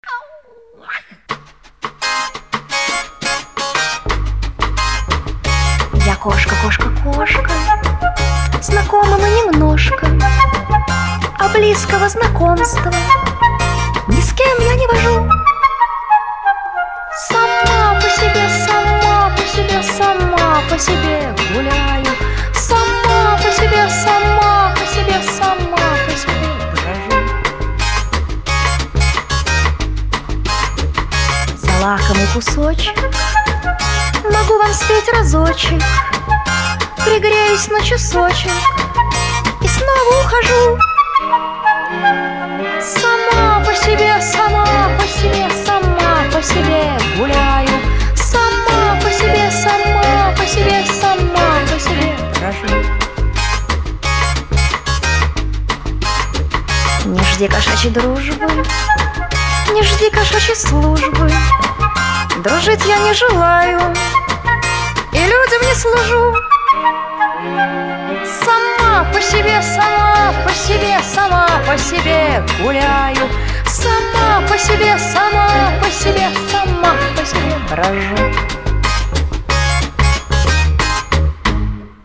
Я кошка, кошка, кошка, знакомы мы немножко, а близкого знакомства ни с кем я не вожу. Сама по себе, сама по себе, сама по себе гуляю. Сама по себе, сама по себе, сама по себе брожу. За лакомый кусочек могу вам спеть разочек, пригреюсь на часочек и снова ухожу. Сама по себе, сама по себе, сама по себе гуляю. Сама по себе, сама по себе, сама по себе брожу. Не жди кошачьей дружбы, не жди кошачьей службы. Дружить я не желаю и людям не служу. Сама по себе, сама по себе, сама по себе гуляю. Сама по себе, сама по себе, сама по себе брожу.